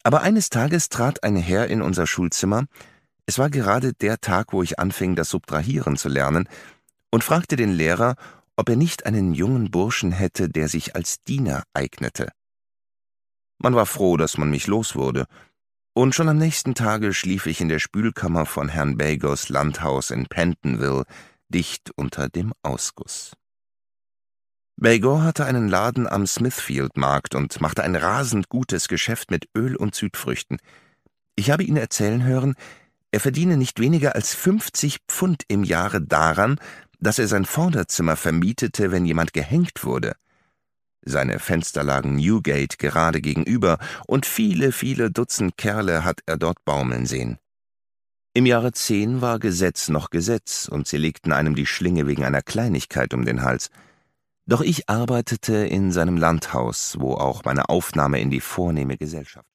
Aber eines Tages trat ein Herr in unser Schulzimmer, es war gerade der Tag, wo ich anfing, das Subtrahieren zu lernen, und fragte den Lehrer, ob er nicht einen jungen Burschen hätte, der sich als Diener eignete. Man war froh, dass man mich los wurde, und schon am nächsten Tage schlief ich in der Spülkammer von Herrn Bagos Landhaus in Pentonville, dicht unter dem Ausguss. Bagor hatte einen Laden am Smithfield-Markt und machte ein rasend gutes Geschäft mit Öl und Südfrüchten. Ich habe ihn erzählen hören, er verdiene nicht weniger als 50 Pfund im Jahre daran, dass er sein Vorderzimmer vermietete, wenn jemand gehängt wurde. Seine Fenster lagen Newgate gerade gegenüber, und viele, viele Dutzend Kerle hat er dort baumeln sehen. Im Jahre 10 war Gesetz noch Gesetz, und sie legten einem die Schlinge wegen einer Kleinigkeit um den Hals. Doch ich arbeitete in seinem Landhaus, wo auch meine Aufnahme in die vornehme Gesellschaft